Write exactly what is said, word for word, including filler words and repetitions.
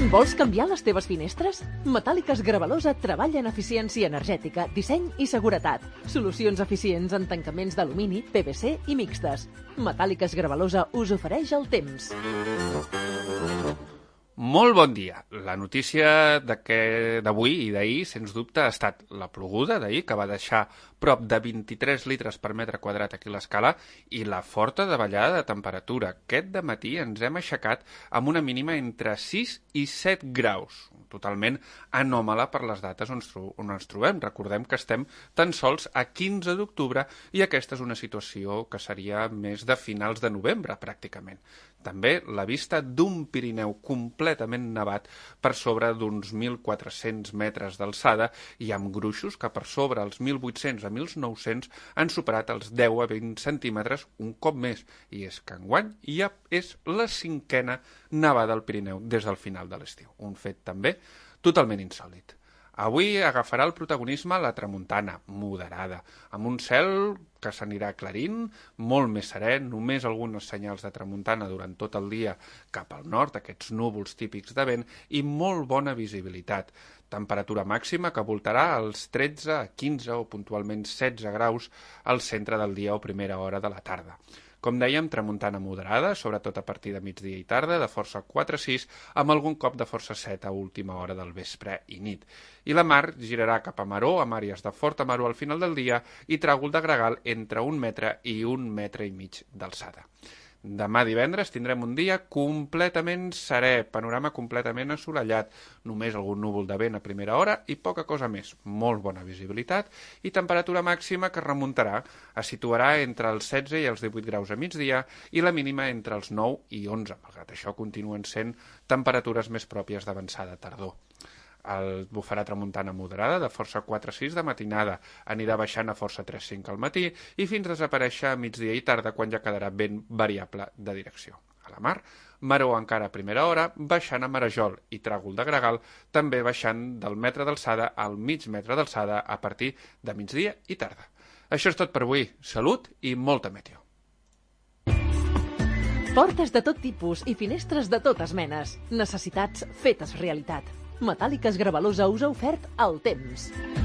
Vols canviar les teves finestres? Metàl·liques Gravalosa treballa en eficiència energètica, disseny i seguretat. Solucions eficients en tancaments d'alumini, P V C i mixtes. Metàl·liques Gravalosa us ofereix el temps. Molt bon dia. La notícia d'avui i d'ahir, sens dubte, ha estat la ploguda d'ahir, que va deixar prop de vint-i-tres litres per metre quadrat aquí a l'escala, i la forta davallada de temperatura. Aquest dematí ens hem aixecat amb una mínima entre sis i set graus, totalment anòmala per les dates on ens trobem. Recordem que estem tan sols a quinze d'octubre i aquesta és una situació que seria més de finals de novembre, pràcticament. També la vista d'un Pirineu completament nevat per sobre d'uns mil quatre-cents metres d'alçada i amb gruixos que per sobre els mil vuit-cents a mil nou-cents han superat els deu a vint centímetres un cop més. I és que enguany ja és la cinquena nevada al Pirineu des del final de l'estiu. Un fet també totalment insòlit. Avui agafarà el protagonisme la tramuntana, moderada, amb un cel que s'anirà aclarint, molt més serè, només algunes senyals de tramuntana durant tot el dia cap al nord, aquests núvols típics de vent, i molt bona visibilitat. Temperatura màxima que voltarà als tretze a quinze o puntualment setze graus al centre del dia o primera hora de la tarda. Com dèiem, tramuntana moderada, sobretot a partir de migdia i tarda, de força quatre a sis, amb algun cop de força set a última hora del vespre i nit. I la mar girarà cap a maró, amb àrees de forta maró al final del dia i tràgol de gregal entre un metre i un metre i mig d'alçada. Demà divendres tindrem un dia completament serè, panorama completament assolellat, només algun núvol de vent a primera hora i poca cosa més. Molt bona visibilitat i temperatura màxima que remuntarà, es situarà entre els setze i els divuit graus a migdia i la mínima entre els nou i onze. Malgrat això continuen sent temperatures més pròpies d'avançada tardor. El bufarà tramuntana moderada de força quatre a sis de matinada, anirà baixant a força tres a cinc al matí i fins a desaparèixer a migdia i tarda quan ja quedarà ben variable de direcció. A la mar, maró encara a primera hora, baixant a marejol i tràgol de gregal, també baixant del metre d'alçada al mig metre d'alçada a partir de migdia i tarda. Això és tot per avui. Salut i molta meteo. Portes de tot tipus i finestres de totes menes. Necessitats fetes realitat. Metàl·liques Gravalosa us ha ofert el temps.